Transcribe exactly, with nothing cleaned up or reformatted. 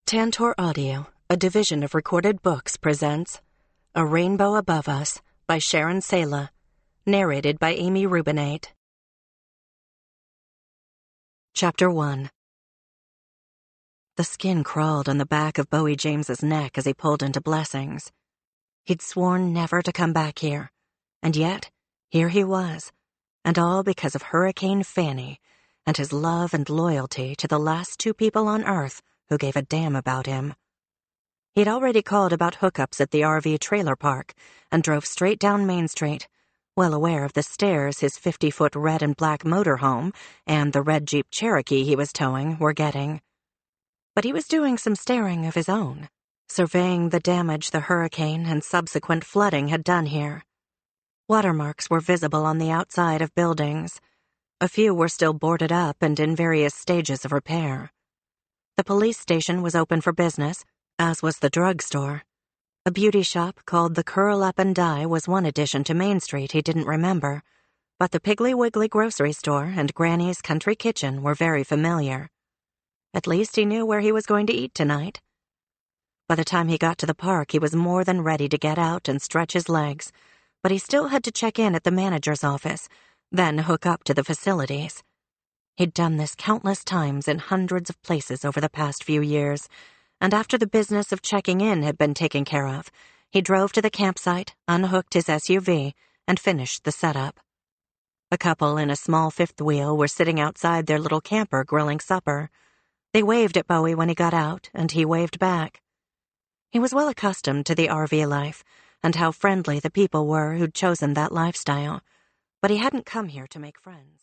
Tantor Audio, a division of Recorded Books, presents A Rainbow Above Us by Sharon Sala, narrated by Amy Rubinate. Chapter one. The skin crawled on the back of Bowie James's neck as he pulled into Blessings. He'd sworn never to come back here, and yet here he was, and all because of Hurricane Fanny and his love and loyalty to the last two people on Earth who gave a damn about him. He'd already called about hookups at the R V trailer park and drove straight down Main Street, well aware of the stares his fifty-foot red and black motorhome and the red Jeep Cherokee he was towing were getting. But he was doing some staring of his own, surveying the damage the hurricane and subsequent flooding had done here. Watermarks were visible on the outside of buildings. A few were still boarded up and in various stages of repair. The police station was open for business, as was the drugstore. A beauty shop called the Curl Up and Die was one addition to Main Street he didn't remember, but the Piggly Wiggly grocery store and Granny's Country Kitchen were very familiar. At least he knew where he was going to eat tonight. By the time he got to the park, he was more than ready to get out and stretch his legs, but he still had to check in at the manager's office, then hook up to the facilities. He'd done this countless times in hundreds of places over the past few years, and after the business of checking in had been taken care of, he drove to the campsite, unhooked his S U V, and finished the setup. A couple in a small fifth wheel were sitting outside their little camper grilling supper. They waved at Bowie when he got out, and he waved back. He was well accustomed to the R V life and how friendly the people were who'd chosen that lifestyle, but he hadn't come here to make friends.